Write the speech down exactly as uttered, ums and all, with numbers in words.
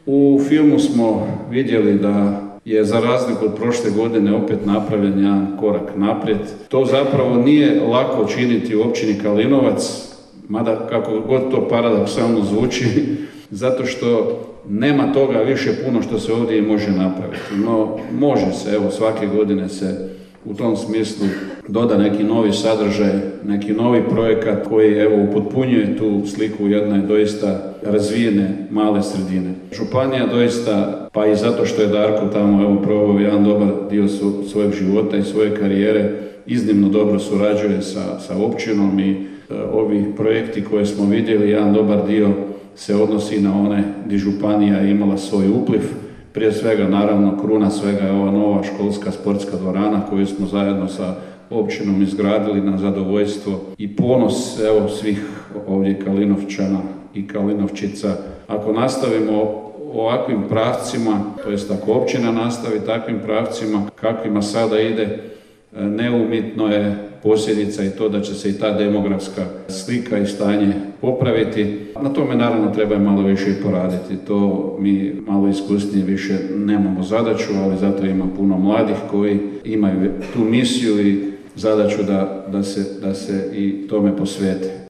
U filmu smo vidjeli da je za razliku od prošle godine opet napravljen jedan korak naprijed. To zapravo nije lako učiniti u općini Kalinovac, mada kako god to paradoksalno zvuči, zato što nema toga više puno što se ovdje i može napraviti. No, može se, evo, svake godine se u tom smislu doda neki novi sadržaj, neki novi projekat koji, evo, upotpunjuje tu sliku jedne doista razvijene male sredine. Županija doista, pa i zato što je Darko tamo, evo, proveo jedan dobar dio svojeg života i svoje karijere, iznimno dobro surađuje sa, sa općinom i e, ovi projekti koje smo vidjeli, jedan dobar dio se odnosi na one gdje županija je imala svoj upliv. Prije svega, naravno, kruna svega je ova nova školska sportska dvorana koju smo zajedno sa općinom izgradili na zadovoljstvo i ponos, evo, svih ovdje Kalinovčana i Kalinovčica. Ako nastavimo ovakvim pravcima, to jest ako općina nastavi takvim pravcima kakvima sada ide, neumitno je posljedica i to da će se i ta demografska slika i stanje popraviti. Na tome naravno treba malo više i poraditi. To mi malo iskusnije više nemamo zadaću, ali zato ima puno mladih koji imaju tu misiju i zadaću da, da, se, da se i tome posvete.